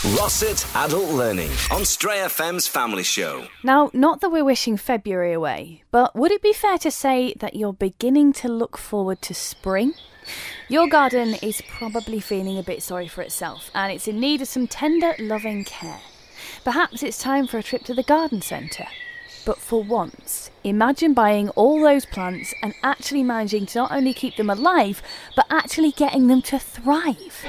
Rossett Adult Learning on Stray FM's Family Show. Now, not that we're wishing February away, but would it be fair to say that you're beginning to look forward to spring? Your garden is probably feeling a bit sorry for itself, and it's in need of some tender, loving care. Perhaps it's time for a trip to the garden centre. But for once, imagine buying all those plants and actually managing to not only keep them alive, but actually getting them to thrive.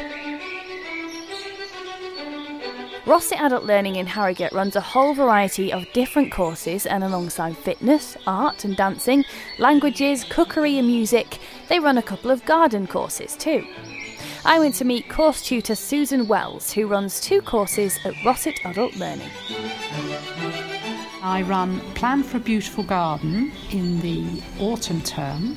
Rossett Adult Learning in Harrogate runs a whole variety of different courses, and alongside fitness, art and dancing, languages, cookery and music, they run a couple of garden courses too. I went to meet course tutor Susan Wells, who runs 2 courses at Rossett Adult Learning. I run Plan for a Beautiful Garden in the autumn term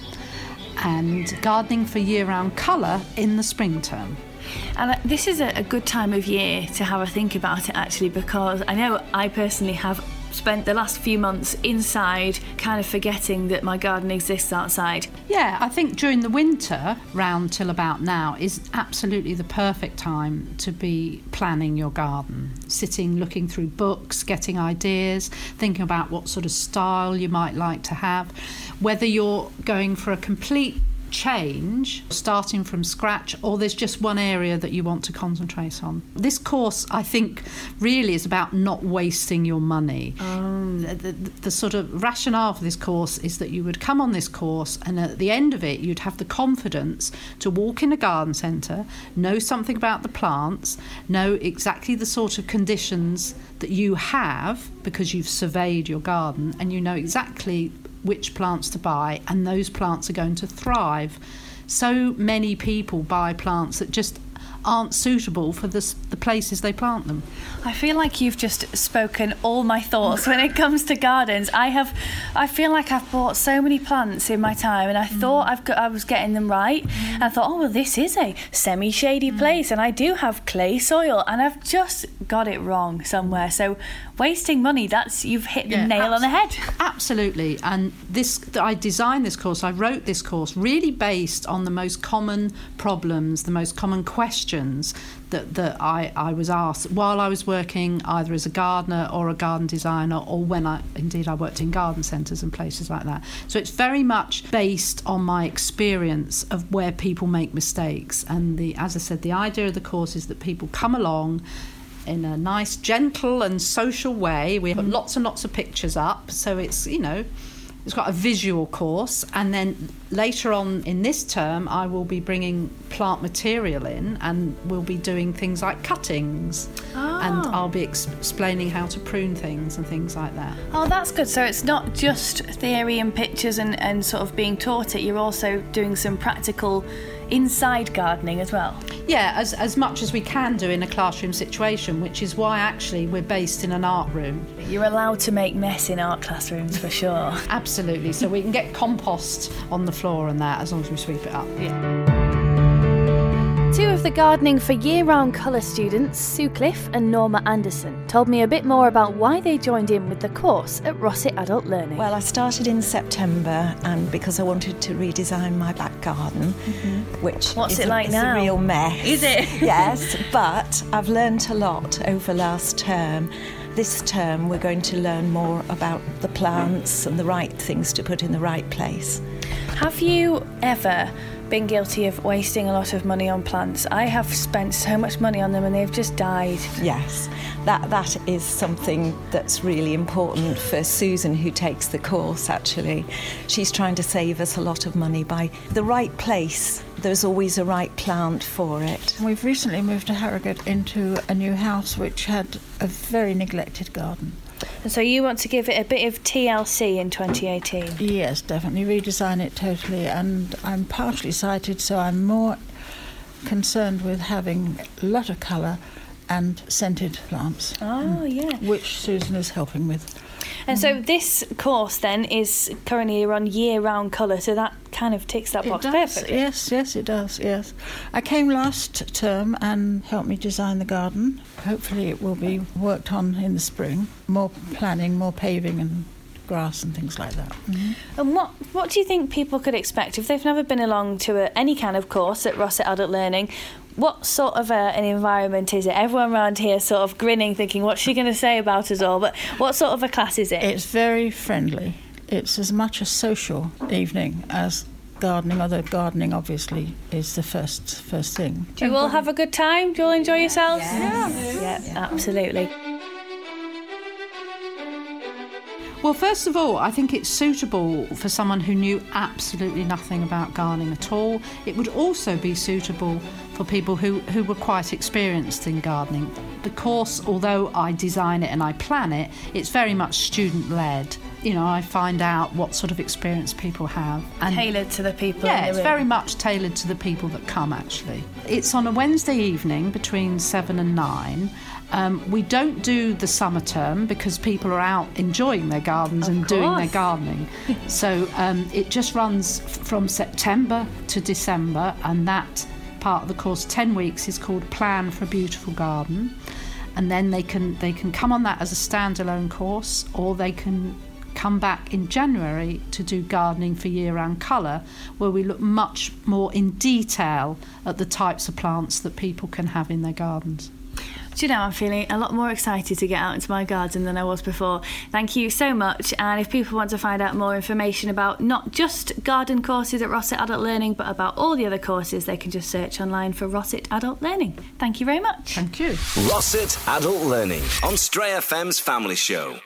and Gardening for Year-Round Colour in the spring term. And this is a good time of year to have a think about it, actually, because I know I personally have spent the last few months inside kind of forgetting that my garden exists outside. Yeah, I think during the winter, round till about now, is absolutely the perfect time to be planning your garden. Sitting, looking through books, getting ideas, thinking about what sort of style you might like to have. Whether you're going for a complete change, starting from scratch, or there's just one area that you want to concentrate on. This course, I think, really is about not wasting your money. The sort of rationale for this course is that you would come on this course and at the end of it you'd have the confidence to walk in a garden centre, know something about the plants, know exactly the sort of conditions that you have because you've surveyed your garden, and you know exactly which plants to buy, and those plants are going to thrive. So many people buy plants that just aren't suitable for the places they plant them. I feel like you've just spoken all my thoughts when it comes to gardens. I feel like I've bought so many plants in my time, and I thought I was getting them right. And I thought, oh well, this is a semi-shady place, and I do have clay soil, and I've just got it wrong somewhere. So wasting money, you've hit the nail on the head. Absolutely. And I designed this course, I wrote this course really based on the most common problems, the most common questions that I was asked while I was working either as a gardener or a garden designer, or when I worked in garden centres and places like that. So it's very much based on my experience of where people make mistakes. And as I said, the idea of the course is that people come along in a nice, gentle and social way. We have lots and lots of pictures up, so it's got a visual course. And then later on in this term, I will be bringing plant material in, and we'll be doing things like cuttings. And I'll be explaining how to prune things and things like that. Oh, that's good. So it's not just theory and pictures and sort of being taught it, you're also doing some practical inside gardening as well. Yeah, as much as we can do in a classroom situation, which is why actually we're based in an art room. You're allowed to make mess in art classrooms for sure. Absolutely. So we can get compost on the floor and that, as long as we sweep it up. Yeah. 2 of the Gardening for Year-Round Colour students, Sue Cliff and Norma Anderson, told me a bit more about why they joined in with the course at Rossett Adult Learning. Well, I started in September, and because I wanted to redesign my back garden, which is a real mess. Is it? Yes, but I've learnt a lot over last term. This term we're going to learn more about the plants and the right things to put in the right place. Have you ever been guilty of wasting a lot of money on plants? I have spent so much money on them and they've just died. Yes, that is something that's really important for Susan, who takes the course, actually. She's trying to save us a lot of money by the right place. There's always a right plant for it. We've recently moved to Harrogate into a new house which had a very neglected garden. And so you want to give it a bit of TLC in 2018? Yes, definitely redesign it totally. And I'm partially sighted, so I'm more concerned with having a lot of colour and scented plants. Oh, yeah. Which Susan is helping with. And so this course then is currently on year-round colour, so that kind of ticks that box perfectly. Yes, it does, yes. I came last term and helped me design the garden. Hopefully it will be worked on in the spring. More planning, more paving and grass and things like that. Mm-hmm. And what do you think people could expect if they've never been along to any kind of course at Rossett Adult Learning? What sort of an environment is it? Everyone around here sort of grinning, thinking, what's she going to say about us all? But what sort of a class is it? It's very friendly. It's as much a social evening as gardening, although gardening obviously is the first thing. Do you all have a good time? Do you all enjoy yourselves? Yes. Yeah, absolutely. Well, first of all, I think it's suitable for someone who knew absolutely nothing about gardening at all. It would also be suitable for people who were quite experienced in gardening. The course, although I design it and I plan it, it's very much student-led. You know, I find out what sort of experience people have. And Tailored to the people in yeah, the it's room. very much tailored to the people that come, actually. It's on a Wednesday evening between 7 and 9. We don't do the summer term because people are out enjoying their gardens and doing their gardening. So it just runs from September to December, and that part of the course, 10 weeks, is called Plan for a Beautiful Garden. And then they can come on that as a standalone course, or they can come back in January to do Gardening for Year-Round Colour, where we look much more in detail at the types of plants that people can have in their gardens. Do you know, I'm feeling a lot more excited to get out into my garden than I was before. Thank you so much. And if people want to find out more information about not just garden courses at Rossett Adult Learning, but about all the other courses, they can just search online for Rossett Adult Learning. Thank you very much. Thank you. Rossett Adult Learning on Stray FM's Family Show.